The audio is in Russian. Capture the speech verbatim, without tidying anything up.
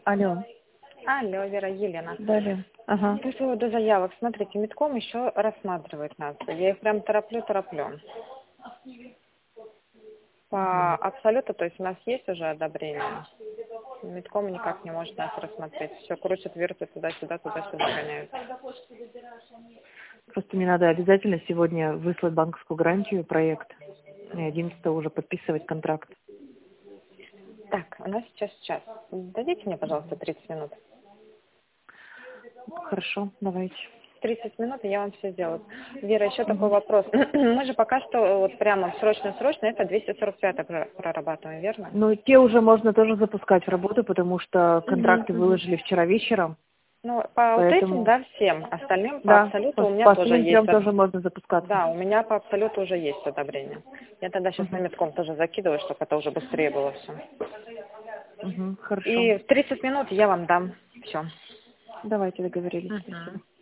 Алло. Алло, Вера, Елена. Да, Лен. Ага. По поводу заявок, смотрите, Медком еще рассматривает нас. Я их прям тороплю, тороплю. По абсолюту, то есть у нас есть уже одобрение. Медком никак не может нас рассмотреть. Все крутят, вертят туда-сюда, туда-сюда гоняют. Просто мне надо обязательно сегодня выслать банковскую гарантию, проект. И одиннадцатого уже подписывать контракт. Так, у нас сейчас час. Дадите мне, пожалуйста, тридцать минут. Хорошо, давайте. тридцать минут, и я вам все сделаю. Вера, еще такой Угу. вопрос. Мы же пока что вот прямо срочно-срочно это двести сорок пять прорабатываем, верно? Ну, те уже можно тоже запускать в работу, потому что контракты Угу, угу. выложили вчера вечером. Ну, по вот этим, Поэтому, да, всем. Остальным по да, абсолюту по, у меня по тоже остальным есть. трем од- тоже можно запускаться. Да, у меня по абсолюту уже есть одобрение. Я тогда сейчас на Угу. Медком тоже закидываю, чтобы это уже быстрее было все. Угу. Хорошо. И в тридцать минут я вам дам все. Давайте договорились. Спасибо. Угу.